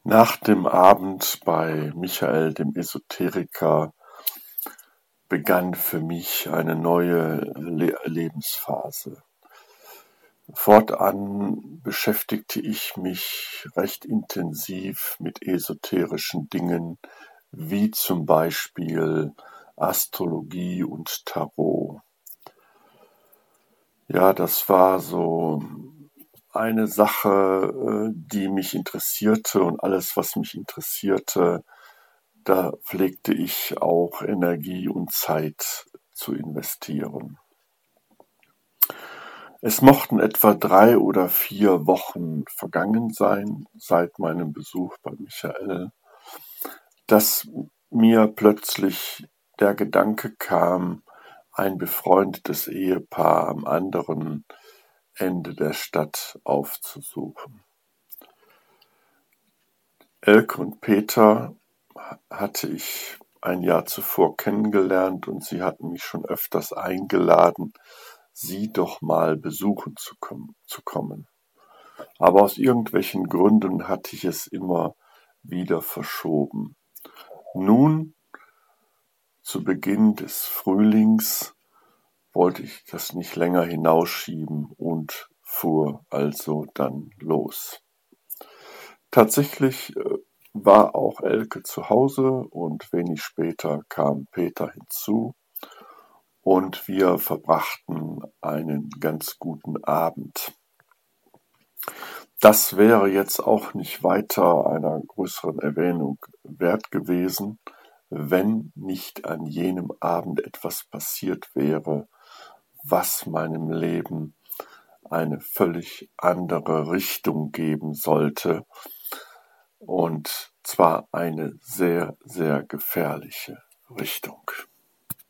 Nach dem Abend bei Michael dem Esoteriker begann für mich eine neue Lebensphase. Fortan beschäftigte ich mich recht intensiv mit esoterischen Dingen, wie zum Beispiel Astrologie und Tarot. Ja, das war so eine Sache, die mich interessierte, und alles, was mich interessierte, da pflegte ich auch Energie und Zeit zu investieren. Es mochten etwa 3 oder 4 Wochen vergangen sein seit meinem Besuch bei Michael, dass mir plötzlich der Gedanke kam, ein befreundetes Ehepaar am anderen Ende der Stadt aufzusuchen. Elke und Peter hatte ich ein Jahr zuvor kennengelernt, und sie hatten mich schon öfters eingeladen, sie doch mal besuchen zu kommen. Aber aus irgendwelchen Gründen hatte ich es immer wieder verschoben. Nun, zu Beginn des Frühlings, wollte ich das nicht länger hinausschieben und fuhr also dann los. Tatsächlich war auch Elke zu Hause, und wenig später kam Peter hinzu, und wir verbrachten einen ganz guten Abend. Das wäre jetzt auch nicht weiter einer größeren Erwähnung wert gewesen, wenn nicht an jenem Abend etwas passiert wäre, was meinem Leben eine völlig andere Richtung geben sollte, und zwar eine sehr, sehr gefährliche Richtung.